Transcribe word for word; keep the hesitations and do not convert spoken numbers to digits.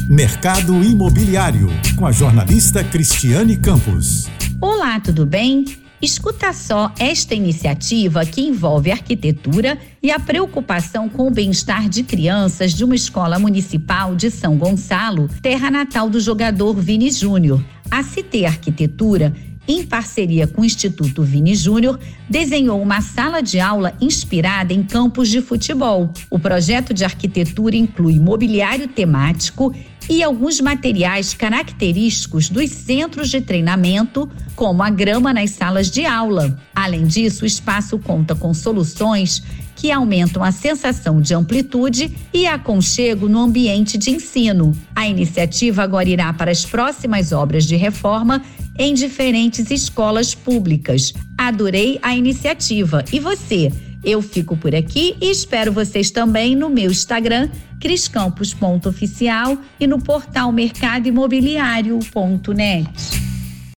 Mercado Imobiliário, com a jornalista Cristiane Campos. Olá, tudo bem? Escuta só esta iniciativa que envolve arquitetura e a preocupação com o bem-estar de crianças de uma escola municipal de São Gonçalo, terra natal do jogador Vini Júnior. A C T Arquitetura, em parceria com o Instituto Vini Júnior, desenhou uma sala de aula inspirada em campos de futebol. O projeto de arquitetura inclui mobiliário temático e alguns materiais característicos dos centros de treinamento, como a grama nas salas de aula. Além disso, o espaço conta com soluções que aumentam a sensação de amplitude e aconchego no ambiente de ensino. A iniciativa agora irá para as próximas obras de reforma em diferentes escolas públicas. Adorei a iniciativa. E você? Eu fico por aqui e espero vocês também no meu Instagram, criscampos ponto oficial, e no portal mercado imobiliário ponto net.